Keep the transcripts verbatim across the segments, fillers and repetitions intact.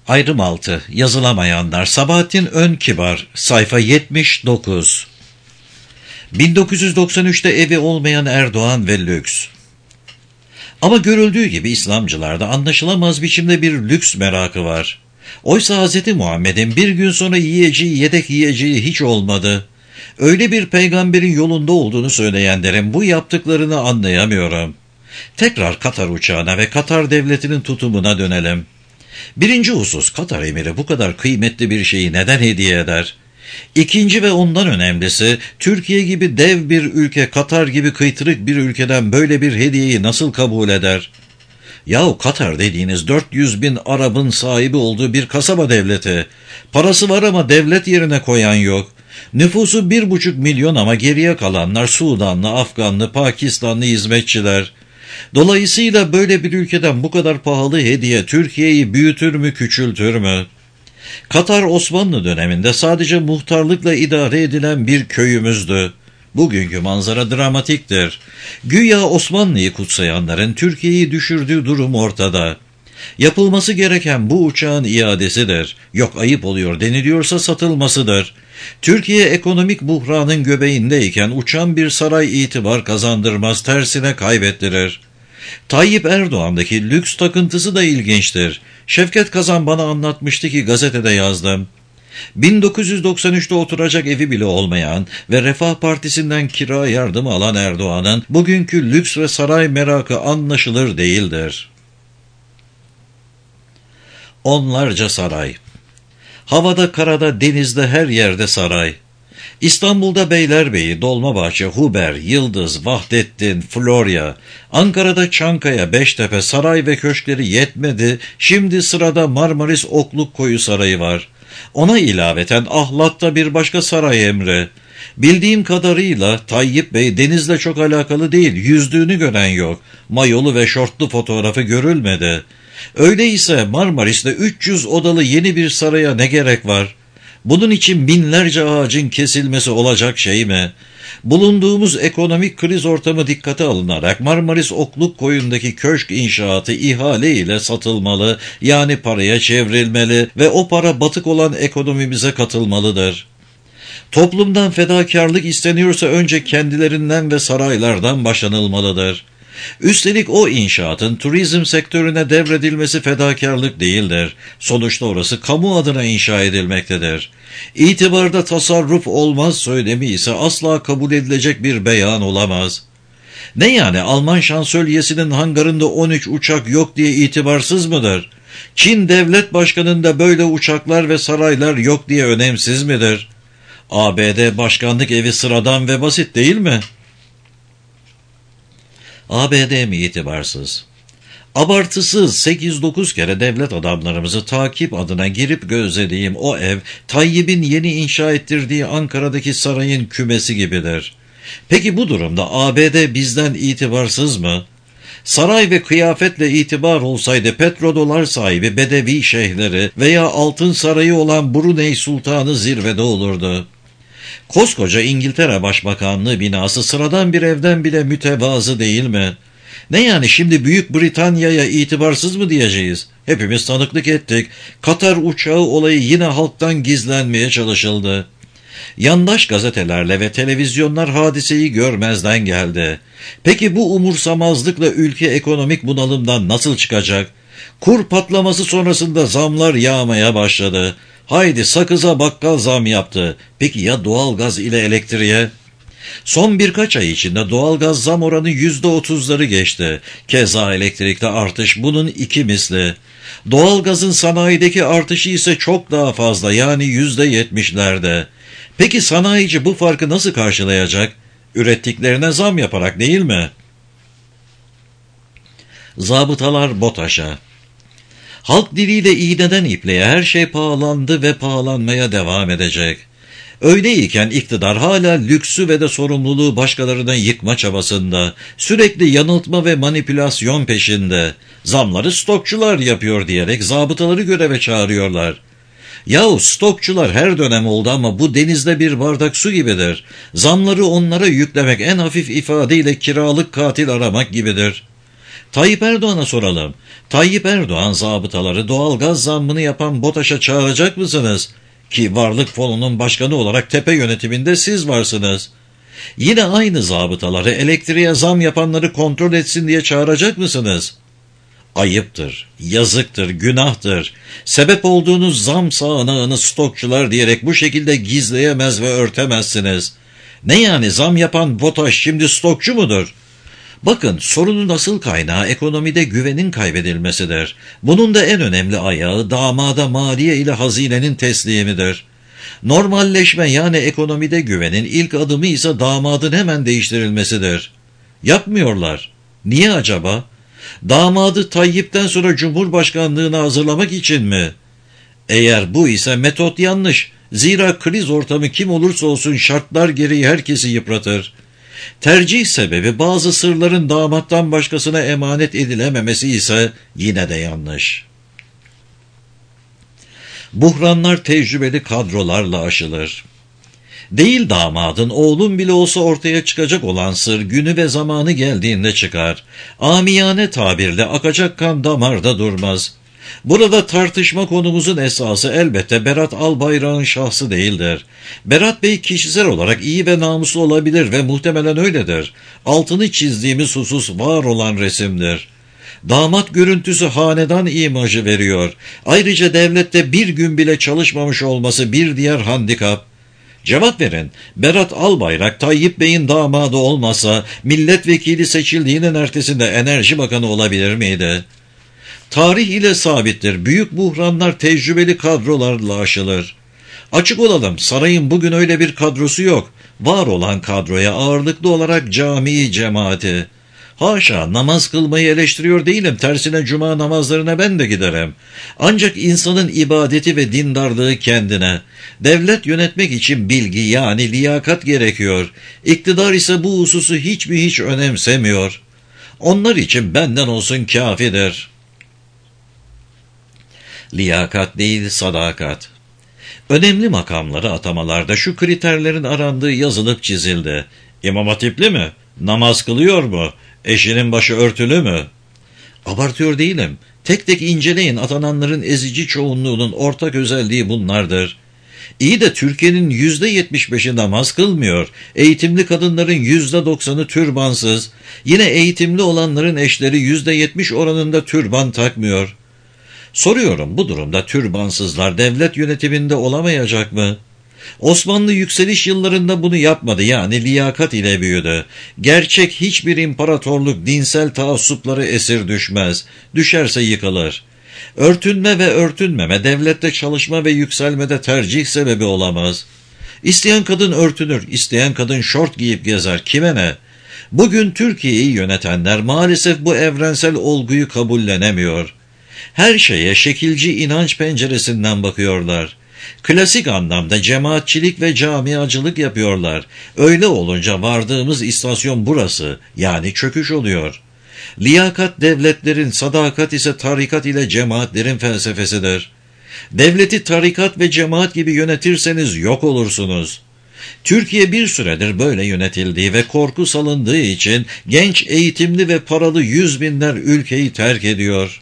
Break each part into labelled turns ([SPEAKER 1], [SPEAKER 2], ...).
[SPEAKER 1] Ayrım altı. Yazılamayanlar. Sabahattin Önkibar. Sayfa yetmiş dokuz. bin dokuz yüz doksan üçte evi olmayan Erdoğan ve lüks. Ama görüldüğü gibi İslamcılarda anlaşılamaz biçimde bir lüks merakı var. Oysa Hz. Muhammed'in bir gün sonra yiyeceği, yedek yiyeceği hiç olmadı. Öyle bir peygamberin yolunda olduğunu söyleyenlerin bu yaptıklarını anlayamıyorum. Tekrar Katar uçağına ve Katar devletinin tutumuna dönelim. Birinci husus, Katar emiri bu kadar kıymetli bir şeyi neden hediye eder? İkinci ve ondan önemlisi, Türkiye gibi dev bir ülke Katar gibi kıytırık bir ülkeden böyle bir hediyeyi nasıl kabul eder? Yahu Katar dediğiniz dört yüz bin Arap'ın sahibi olduğu bir kasaba devleti. Parası var ama devlet yerine koyan yok. Nüfusu bir buçuk milyon ama geriye kalanlar Sudanlı, Afganlı, Pakistanlı hizmetçiler. Dolayısıyla böyle bir ülkeden bu kadar pahalı hediye Türkiye'yi büyütür mü, küçültür mü? Katar Osmanlı döneminde sadece muhtarlıkla idare edilen bir köyümüzdü. Bugünkü manzara dramatiktir. Güya Osmanlı'yı kutsayanların Türkiye'yi düşürdüğü durum ortada. Yapılması gereken bu uçağın iadesidir. Yok ayıp oluyor deniliyorsa satılmasıdır. Türkiye ekonomik buhranın göbeğindeyken uçan bir saray itibar kazandırmaz, tersine kaybettirir. Tayyip Erdoğan'daki lüks takıntısı da ilginçtir. Şevket Kazan bana anlatmıştı ki gazetede yazdım. bin dokuz yüz doksan üçte oturacak evi bile olmayan ve Refah Partisi'nden kira yardımı alan Erdoğan'ın bugünkü lüks ve saray merakı anlaşılır değildir. Onlarca saray. Havada, karada, denizde, her yerde saray. İstanbul'da Beylerbeyi, Dolmabahçe, Huber, Yıldız, Vahdettin, Florya, Ankara'da Çankaya, Beştepe saray ve köşkleri yetmedi, şimdi sırada Marmaris Oklukkoyu Sarayı var. Ona ilaveten Ahlat'ta bir başka saray emri. Bildiğim kadarıyla Tayyip Bey denizle çok alakalı değil, yüzdüğünü gören yok. Mayolu ve şortlu fotoğrafı görülmedi. Öyleyse Marmaris'te üç yüz odalı yeni bir saraya ne gerek var? Bunun için binlerce ağacın kesilmesi olacak şey mi? Bulunduğumuz ekonomik kriz ortamı dikkate alınarak Marmaris Oklukkoyu'ndaki köşk inşaatı ihale ile satılmalı, yani paraya çevrilmeli ve o para batık olan ekonomimize katılmalıdır. Toplumdan fedakarlık isteniyorsa önce kendilerinden ve saraylardan başlanılmalıdır. Üstelik o inşaatın turizm sektörüne devredilmesi fedakarlık değildir. Sonuçta orası kamu adına inşa edilmektedir. İtibarda tasarruf olmaz söylemi ise asla kabul edilecek bir beyan olamaz. Ne yani Alman şansölyesinin hangarında on üç uçak yok diye itibarsız mıdır? Çin devlet başkanında böyle uçaklar ve saraylar yok diye önemsiz midir? A B D başkanlık evi sıradan ve basit değil mi? A B D mi itibarsız? Abartısız sekiz dokuz kere devlet adamlarımızı takip adına girip gözlediğim o ev, Tayyip'in yeni inşa ettirdiği Ankara'daki sarayın kümesi gibidir. Peki bu durumda A B D bizden itibarsız mı? Saray ve kıyafetle itibar olsaydı petrodolar sahibi Bedevi şeyhleri veya altın sarayı olan Brunei Sultanı zirvede olurdu. Koskoca İngiltere Başbakanlığı binası sıradan bir evden bile mütevazı değil mi? Ne yani şimdi Büyük Britanya'ya itibarsız mı diyeceğiz? Hepimiz tanıklık ettik. Katar uçağı olayı yine halktan gizlenmeye çalışıldı. Yandaş gazetelerle ve televizyonlar hadiseyi görmezden geldi. Peki bu umursamazlıkla ülke ekonomik bunalımdan nasıl çıkacak? Kur patlaması sonrasında zamlar yağmaya başladı. Haydi sakıza bakkal zam yaptı. Peki ya doğalgaz ile elektriğe? Son birkaç ay içinde doğalgaz zam oranı yüzde otuzları geçti. Keza elektrikte artış bunun iki misli. Doğalgazın sanayideki artışı ise çok daha fazla, yani yüzde yetmişlerde. Peki sanayici bu farkı nasıl karşılayacak? Ürettiklerine zam yaparak değil mi? Zabıtalar BOTAŞ'a. Halk diliyle iğneden ipliğe her şey pahalandı ve pahalanmaya devam edecek. Öyleyken iktidar hala lüksü ve de sorumluluğu başkalarına yıkma çabasında, sürekli yanıltma ve manipülasyon peşinde, zamları stokçular yapıyor diyerek zabıtaları göreve çağırıyorlar. Yahu stokçular her dönem oldu ama bu denizde bir bardak su gibidir. Zamları onlara yüklemek en hafif ifadeyle kiralık katil aramak gibidir. Tayyip Erdoğan'a soralım. Tayyip Erdoğan zabıtaları doğalgaz zammını yapan BOTAŞ'a çağıracak mısınız? Ki Varlık Fonu'nun başkanı olarak tepe yönetiminde siz varsınız. Yine aynı zabıtaları elektriğe zam yapanları kontrol etsin diye çağıracak mısınız? Ayıptır, yazıktır, günahtır. Sebep olduğunuz zam sağanağını stokçular diyerek bu şekilde gizleyemez ve örtemezsiniz. Ne yani, zam yapan BOTAŞ şimdi stokçu mudur? Bakın, sorunun asıl kaynağı ekonomide güvenin kaybedilmesidir. Bunun da en önemli ayağı damada maliye ile hazinenin teslimidir. Normalleşme, yani ekonomide güvenin ilk adımı ise damadın hemen değiştirilmesidir. Yapmıyorlar. Niye acaba? Damadı Tayyip'ten sonra Cumhurbaşkanlığına hazırlamak için mi? Eğer bu ise metot yanlış. Zira kriz ortamı kim olursa olsun şartlar gereği herkesi yıpratır. Tercih sebebi bazı sırların damattan başkasına emanet edilememesi ise yine de yanlış. Buhranlar tecrübeli kadrolarla aşılır. Değil damadın, oğlun bile olsa ortaya çıkacak olan sır günü ve zamanı geldiğinde çıkar. Amiyane tabirle akacak kan damarda durmaz. Burada tartışma konumuzun esası elbette Berat Albayrak'ın şahsı değildir. Berat Bey kişisel olarak iyi ve namuslu olabilir ve muhtemelen öyledir. Altını çizdiğimiz husus var olan resimdir. Damat görüntüsü hanedan imajı veriyor. Ayrıca devlette bir gün bile çalışmamış olması bir diğer handikap. Cevap verin, Berat Albayrak Tayyip Bey'in damadı olmasa milletvekili seçildiğinin ertesinde Enerji Bakanı olabilir miydi? Tarih ile sabittir, büyük buhranlar tecrübeli kadrolarla aşılır. Açık olalım, sarayın bugün öyle bir kadrosu yok. Var olan kadroya ağırlıklı olarak cami cemaati. Haşa, namaz kılmayı eleştiriyor değilim, tersine cuma namazlarına ben de giderim. Ancak insanın ibadeti ve dindarlığı kendine. Devlet yönetmek için bilgi, yani liyakat gerekiyor. İktidar ise bu hususu hiç mi hiç önemsemiyor. Onlar için benden olsun kafidir. Liyakat değil, sadakat. Önemli makamları atamalarda şu kriterlerin arandığı yazılıp çizildi. İmam Hatipli mi? Namaz kılıyor mu? Eşinin başı örtülü mü? Abartıyor değilim. Tek tek inceleyin, atananların ezici çoğunluğunun ortak özelliği bunlardır. İyi de Türkiye'nin yüzde yetmiş beşi namaz kılmıyor. Eğitimli kadınların yüzde doksanı türbansız. Yine eğitimli olanların eşleri yüzde yetmiş oranında türban takmıyor. Soruyorum, bu durumda türbansızlar devlet yönetiminde olamayacak mı? Osmanlı yükseliş yıllarında bunu yapmadı, yani liyakat ile büyüdü. Gerçek hiçbir imparatorluk dinsel taassupları esir düşmez. Düşerse yıkılır. Örtünme ve örtünmeme devlette çalışma ve yükselmede tercih sebebi olamaz. İsteyen kadın örtünür, isteyen kadın şort giyip gezer, kime ne? Bugün Türkiye'yi yönetenler maalesef bu evrensel olguyu kabullenemiyor. Her şeye şekilci inanç penceresinden bakıyorlar. Klasik anlamda cemaatçilik ve camiacılık yapıyorlar. Öyle olunca vardığımız istasyon burası, yani çöküş oluyor. Liyakat devletlerin, sadakat ise tarikat ile cemaatlerin felsefesidir. Devleti tarikat ve cemaat gibi yönetirseniz yok olursunuz. Türkiye bir süredir böyle yönetildiği ve korku salındığı için genç, eğitimli ve paralı yüz binler ülkeyi terk ediyor.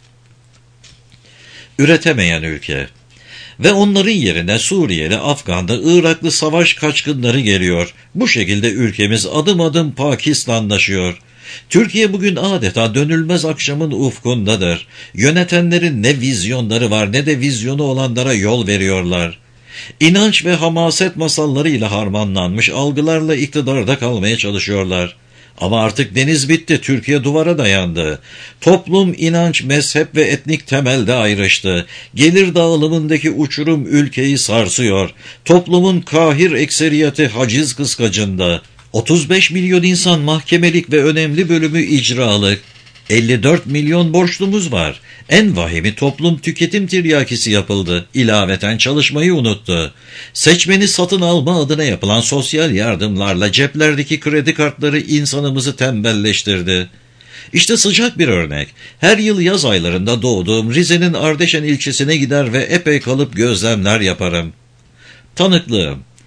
[SPEAKER 1] Üretemeyen ülke. Ve onların yerine Suriyeli, Afganlı, Iraklı savaş kaçkınları geliyor. Bu şekilde ülkemiz adım adım Pakistanlaşıyor. Türkiye bugün adeta dönülmez akşamın ufkundadır. Yönetenlerin ne vizyonları var ne de vizyonu olanlara yol veriyorlar. İnanç ve hamaset masallarıyla harmanlanmış algılarla iktidarda kalmaya çalışıyorlar. Ama artık deniz bitti, Türkiye duvara dayandı. Toplum, inanç, mezhep ve etnik temelde ayrıştı. Gelir dağılımındaki uçurum ülkeyi sarsıyor. Toplumun kahir ekseriyeti haciz kıskacında. otuz beş milyon insan mahkemelik ve önemli bölümü icralık. elli dört milyon borçlumuz var. En vahimi toplum tüketim tiryakisi yapıldı. İlaveten çalışmayı unuttu. Seçmeni satın alma adına yapılan sosyal yardımlarla ceplerdeki kredi kartları insanımızı tembelleştirdi. İşte sıcak bir örnek. Her yıl yaz aylarında doğduğum Rize'nin Ardeşen ilçesine gider ve epey kalıp gözlemler yaparım. Tanıklığım.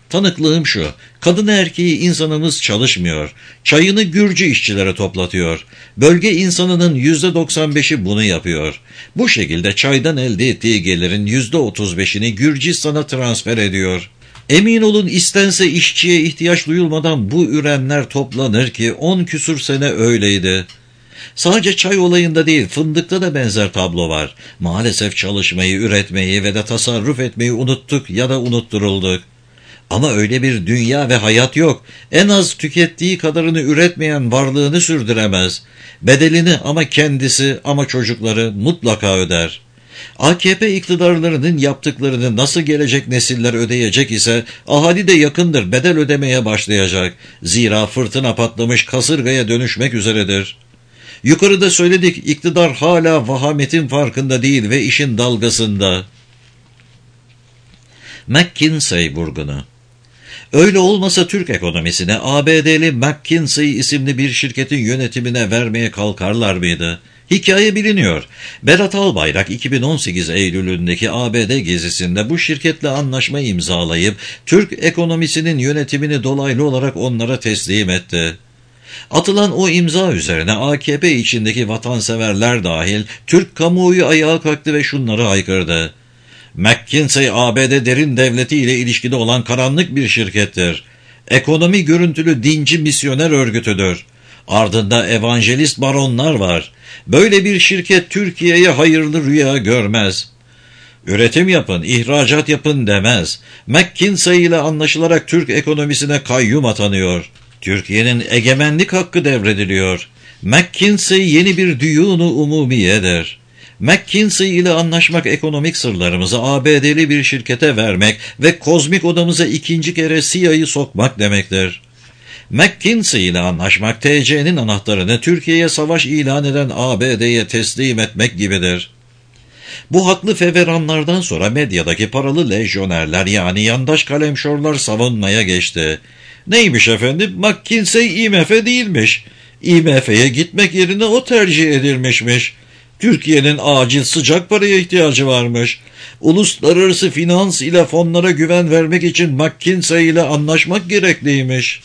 [SPEAKER 1] Tanıklığım şu, kadın erkeği insanımız çalışmıyor, çayını Gürcü işçilere toplatıyor. Bölge insanının yüzde doksan beşi bunu yapıyor. Bu şekilde çaydan elde ettiği gelirin yüzde otuz beşini Gürcistan'a transfer ediyor. Emin olun istense işçiye ihtiyaç duyulmadan bu ürünler toplanır ki on küsur sene öyleydi. Sadece çay olayında değil, fındıkta da benzer tablo var. Maalesef çalışmayı, üretmeyi ve de tasarruf etmeyi unuttuk ya da unutturulduk. Ama öyle bir dünya ve hayat yok. En az tükettiği kadarını üretmeyen varlığını sürdüremez. Bedelini ama kendisi ama çocukları mutlaka öder. A K P iktidarlarının yaptıklarını nasıl gelecek nesiller ödeyecek ise ahali de yakındır bedel ödemeye başlayacak. Zira fırtına patlamış kasırgaya dönüşmek üzeredir. Yukarıda söyledik, iktidar hala vahametin farkında değil ve işin dalgasında. McKinsey vurgunu. Öyle olmasa Türk ekonomisine A B D'li McKinsey isimli bir şirketin yönetimine vermeye kalkarlar mıydı? Hikaye biliniyor. Berat Albayrak iki bin on sekiz Eylül'ündeki A B D gezisinde bu şirketle anlaşma imzalayıp Türk ekonomisinin yönetimini dolaylı olarak onlara teslim etti. Atılan o imza üzerine A K P içindeki vatanseverler dahil Türk kamuoyu ayağa kalktı ve şunları haykırdı. McKinsey A B D derin devleti ile ilişkide olan karanlık bir şirkettir. Ekonomi görüntülü dinci misyoner örgütüdür. Ardında evangelist baronlar var. Böyle bir şirket Türkiye'ye hayırlı rüya görmez. Üretim yapın, ihracat yapın demez. McKinsey ile anlaşılarak Türk ekonomisine kayyum atanıyor. Türkiye'nin egemenlik hakkı devrediliyor. McKinsey yeni bir düyunu umumiyedir. McKinsey ile anlaşmak ekonomik sırlarımızı A B D'li bir şirkete vermek ve kozmik odamıza ikinci kere C I A'yı sokmak demektir. McKinsey ile anlaşmak T C'nin anahtarını Türkiye'ye savaş ilan eden A B D'ye teslim etmek gibidir. Bu haklı feveranlardan sonra medyadaki paralı lejyonerler yani yandaş kalemşorlar savunmaya geçti. Neymiş efendim? McKinsey I M F değilmiş. I M F'ye gitmek yerine o tercih edilmişmiş. Türkiye'nin acil sıcak paraya ihtiyacı varmış. Uluslararası finans ile fonlara güven vermek için McKinsey ile anlaşmak gerekliymiş.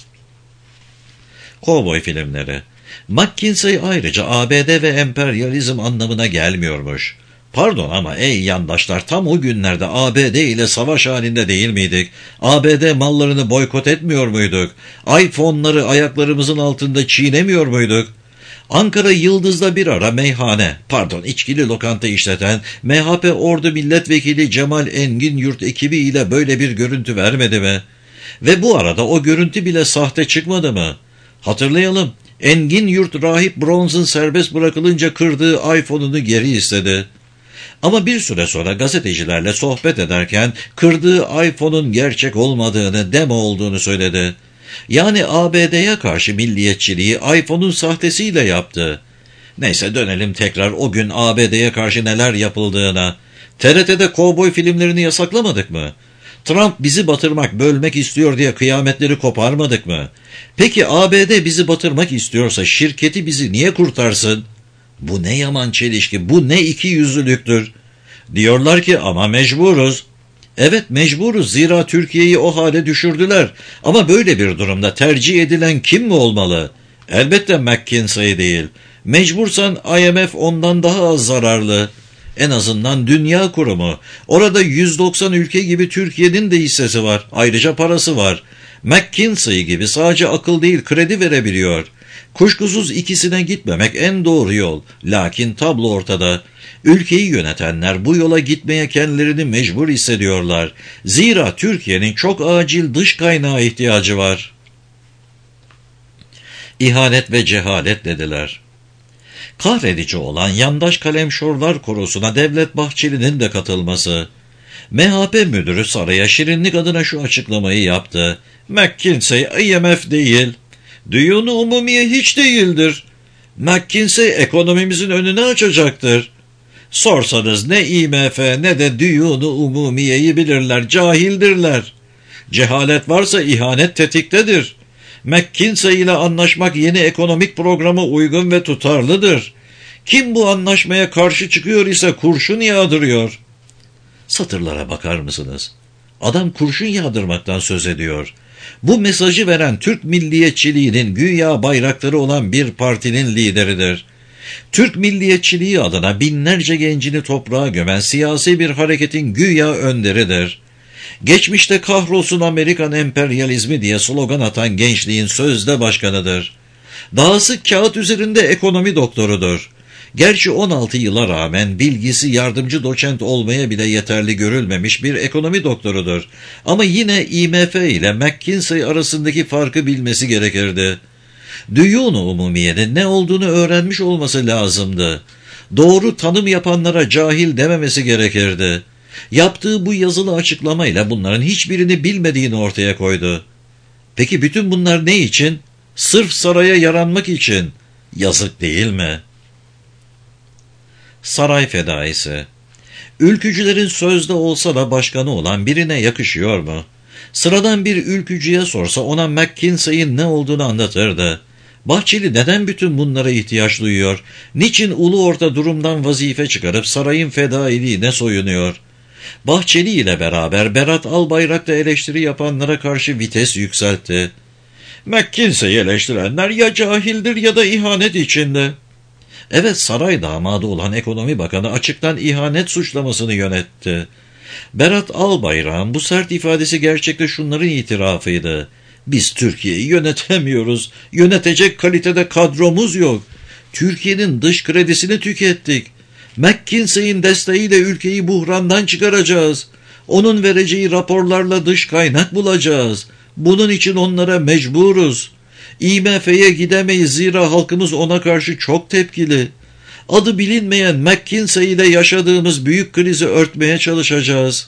[SPEAKER 1] Kovboy filmleri. McKinsey ayrıca A B D ve emperyalizm anlamına gelmiyormuş. Pardon ama ey yandaşlar, tam o günlerde A B D ile savaş halinde değil miydik? A B D mallarını boykot etmiyor muyduk? iPhone'ları ayaklarımızın altında çiğnemiyor muyduk? Ankara Yıldız'da bir ara meyhane, pardon içkili lokanta işleten M H P Ordu Milletvekili Cemal Engin Yurt ekibi ile böyle bir görüntü vermedi mi? Ve bu arada o görüntü bile sahte çıkmadı mı? Hatırlayalım, Engin Yurt rahip Bronz'un serbest bırakılınca kırdığı iPhone'unu geri istedi. Ama bir süre sonra gazetecilerle sohbet ederken kırdığı iPhone'un gerçek olmadığını, demo olduğunu söyledi. Yani A B D'ye karşı milliyetçiliği iPhone'un sahtesiyle yaptı. Neyse dönelim tekrar o gün A B D'ye karşı neler yapıldığına. T R T'de kovboy filmlerini yasaklamadık mı? Trump bizi batırmak, bölmek istiyor diye kıyametleri koparmadık mı? Peki A B D bizi batırmak istiyorsa şirketi bizi niye kurtarsın? Bu ne yaman çelişki, bu ne ikiyüzlülüktür. Diyorlar ki ama mecburuz. Evet mecburuz, zira Türkiye'yi o hale düşürdüler. Ama böyle bir durumda tercih edilen kim mi olmalı? Elbette McKinsey değil. Mecbursan I M F ondan daha az zararlı. En azından Dünya Kurumu. Orada yüz doksan ülke gibi Türkiye'nin de hissesi var. Ayrıca parası var. McKinsey gibi sadece akıl değil kredi verebiliyor. Kuşkusuz ikisine gitmemek en doğru yol. Lakin tablo ortada. Ülkeyi yönetenler bu yola gitmeye kendilerini mecbur hissediyorlar. Zira Türkiye'nin çok acil dış kaynağa ihtiyacı var. İhanet ve cehalet dediler. Kahredici olan yandaş kalemşorlar korusuna Devlet Bahçeli'nin de katılması. M H P müdürü saraya şirinlik adına şu açıklamayı yaptı. McKinsey I M F değil. Düyunu umumiye hiç değildir. McKinsey ekonomimizin önünü açacaktır. Sorsanız ne I M F ne de düyunu umumiyeyi bilirler, cahildirler. Cehalet varsa ihanet tetiktedir. McKinsey ile anlaşmak yeni ekonomik programa uygun ve tutarlıdır. Kim bu anlaşmaya karşı çıkıyor ise kurşun yağdırıyor. Satırlara bakar mısınız? Adam kurşun yağdırmaktan söz ediyor. Bu mesajı veren Türk milliyetçiliğinin güya bayrakları olan bir partinin lideridir. Türk milliyetçiliği adına binlerce gencini toprağa gömen siyasi bir hareketin güya önderidir. Geçmişte kahrolsun Amerikan emperyalizmi diye slogan atan gençliğin sözde başkanıdır. Dahası kağıt üzerinde ekonomi doktorudur. Gerçi on altı yıla rağmen bilgisi yardımcı doçent olmaya bile yeterli görülmemiş bir ekonomi doktorudur. Ama yine I M F ile McKinsey arasındaki farkı bilmesi gerekirdi. Düyun-u umumiyenin ne olduğunu öğrenmiş olması lazımdı. Doğru tanım yapanlara cahil dememesi gerekirdi. Yaptığı bu yazılı açıklamayla bunların hiçbirini bilmediğini ortaya koydu. Peki bütün bunlar ne için? Sırf saraya yaranmak için. Yazık değil mi? Saray fedaisi. Ülkücülerin sözde olsa da başkanı olan birine yakışıyor mu? Sıradan bir ülkücüye sorsa ona McKinsey'in ne olduğunu anlatırdı. Bahçeli neden bütün bunlara ihtiyaç duyuyor? Niçin ulu orta durumdan vazife çıkarıp sarayın fedailiğine soyunuyor? Bahçeli ile beraber Berat Albayrak da eleştiri yapanlara karşı vites yükseltti. McKinsey'i eleştirenler ya cahildir ya da ihanet içinde. Evet, saray damadı olan Ekonomi Bakanı açıktan ihanet suçlamasını yönetti. Berat Albayrak'ın bu sert ifadesi gerçekte şunların itirafıydı. Biz Türkiye'yi yönetemiyoruz. Yönetecek kalitede kadromuz yok. Türkiye'nin dış kredisini tükettik. McKinsey'in desteğiyle ülkeyi buhrandan çıkaracağız. Onun vereceği raporlarla dış kaynak bulacağız. Bunun için onlara mecburuz. I M F'ye gidemeyiz zira halkımız ona karşı çok tepkili. Adı bilinmeyen McKinsey ile yaşadığımız büyük krizi örtmeye çalışacağız.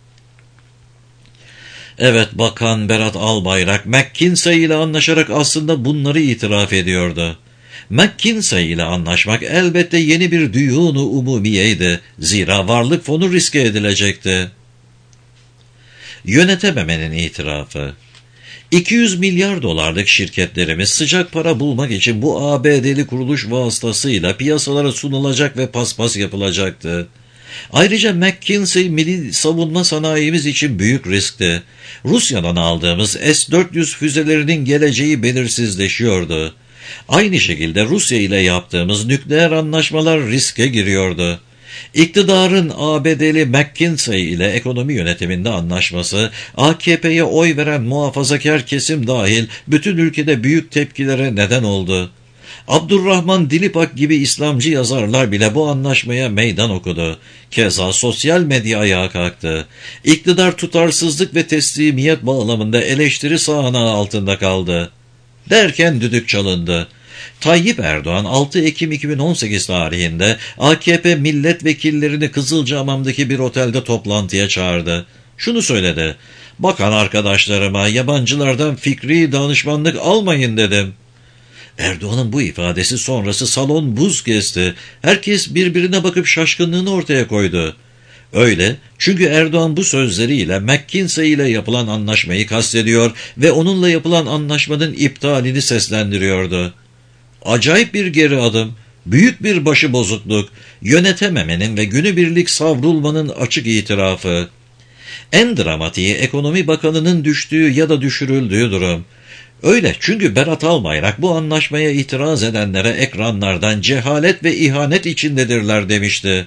[SPEAKER 1] Evet, Bakan Berat Albayrak McKinsey ile anlaşarak aslında bunları itiraf ediyordu. McKinsey ile anlaşmak elbette yeni bir düyun-u umumiyeydi. Zira varlık fonu riske edilecekti. Yönetememenin itirafı. iki yüz milyar dolarlık şirketlerimiz sıcak para bulmak için bu A B D'li kuruluş vasıtasıyla piyasalara sunulacak ve paspas yapılacaktı. Ayrıca McKinsey milli savunma sanayimiz için büyük riskti. Rusya'dan aldığımız S dört yüz füzelerinin geleceği belirsizleşiyordu. Aynı şekilde Rusya ile yaptığımız nükleer anlaşmalar riske giriyordu. İktidarın A B D'li McKinsey ile ekonomi yönetiminde anlaşması, A K P'ye oy veren muhafazakar kesim dahil bütün ülkede büyük tepkilere neden oldu. Abdurrahman Dilipak gibi İslamcı yazarlar bile bu anlaşmaya meydan okudu. Keza sosyal medya ayağa kalktı. İktidar tutarsızlık ve teslimiyet bağlamında eleştiri sahanağı altında kaldı. Derken düdük çalındı. Tayyip Erdoğan altı Ekim iki bin on sekiz tarihinde A K P milletvekillerini Kızılcahamam'daki bir otelde toplantıya çağırdı. Şunu söyledi: "Bakan arkadaşlarıma yabancılardan fikri danışmanlık almayın" dedim. Erdoğan'ın bu ifadesi sonrası salon buz kesti. Herkes birbirine bakıp şaşkınlığını ortaya koydu. Öyle, çünkü Erdoğan bu sözleriyle McKinsey ile yapılan anlaşmayı kastediyor ve onunla yapılan anlaşmanın iptalini seslendiriyordu. Acayip bir geri adım, büyük bir başıbozukluk, yönetememenin ve günübirlik savrulmanın açık itirafı. En dramatiği Ekonomi Bakanı'nın düştüğü ya da düşürüldüğü durum. Öyle, çünkü Berat Albayrak bu anlaşmaya itiraz edenlere ekranlardan cehalet ve ihanet içindedirler demişti.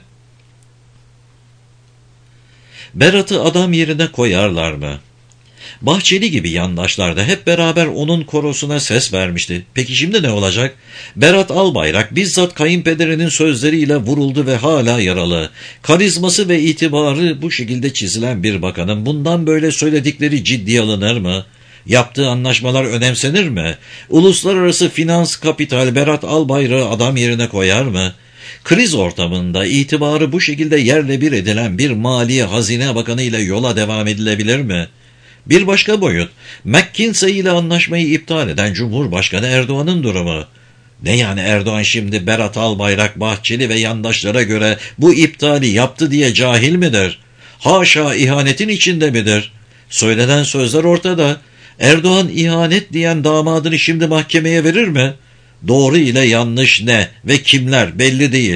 [SPEAKER 1] Berat'ı adam yerine koyarlar mı? Bahçeli gibi yandaşlar da hep beraber onun korosuna ses vermişti. Peki şimdi ne olacak? Berat Albayrak bizzat kayınpederinin sözleriyle vuruldu ve hala yaralı. Karizması ve itibarı bu şekilde çizilen bir bakanın bundan böyle söyledikleri ciddiye alınır mı? Yaptığı anlaşmalar önemsenir mi? Uluslararası finans kapital Berat Albayrak'ı adam yerine koyar mı? Kriz ortamında itibarı bu şekilde yerle bir edilen bir Maliye Hazine Bakanı ile yola devam edilebilir mi? Bir başka boyut, McKinsey ile anlaşmayı iptal eden Cumhurbaşkanı Erdoğan'ın durumu. Ne yani, Erdoğan şimdi Berat Albayrak, Bahçeli ve yandaşlara göre bu iptali yaptı diye cahil midir? Haşa, ihanetin içinde midir? Söylenen sözler ortada. Erdoğan ihanet diyen damadını şimdi mahkemeye verir mi? Doğru ile yanlış ne ve kimler belli değil.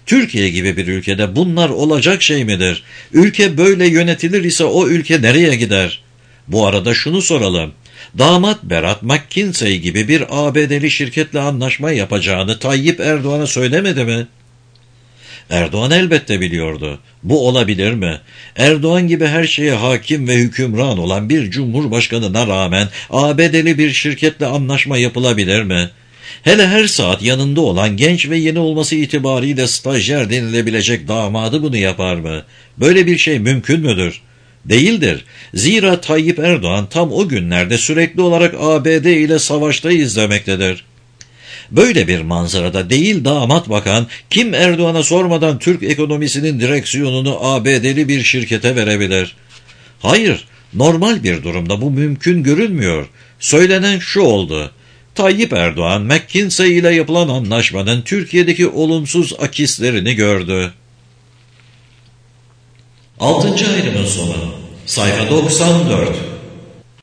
[SPEAKER 1] Türkiye gibi bir ülkede bunlar olacak şey midir? Ülke böyle yönetilir ise o ülke nereye gider? Bu arada şunu soralım. Damat Berat McKinsey gibi bir A B D'li şirketle anlaşma yapacağını Tayyip Erdoğan'a söylemedi mi? Erdoğan elbette biliyordu. Bu olabilir mi? Erdoğan gibi her şeye hakim ve hükümran olan bir cumhurbaşkanına rağmen A B D'li bir şirketle anlaşma yapılabilir mi? Hele her saat yanında olan genç ve yeni olması itibariyle stajyer denilebilecek damadı bunu yapar mı? Böyle bir şey mümkün müdür? Değildir. Zira Tayyip Erdoğan tam o günlerde sürekli olarak A B D ile savaşta izlemektedir. Böyle bir manzarada değil damat bakan, kim Erdoğan'a sormadan Türk ekonomisinin direksiyonunu A B D'li bir şirkete verebilir? Hayır, normal bir durumda bu mümkün görünmüyor. Söylenen şu oldu. Tayyip Erdoğan, McKinsey ile yapılan anlaşmanın Türkiye'deki olumsuz akislerini gördü. Altıncı ayrımın sonu. Sayfa doksan dört.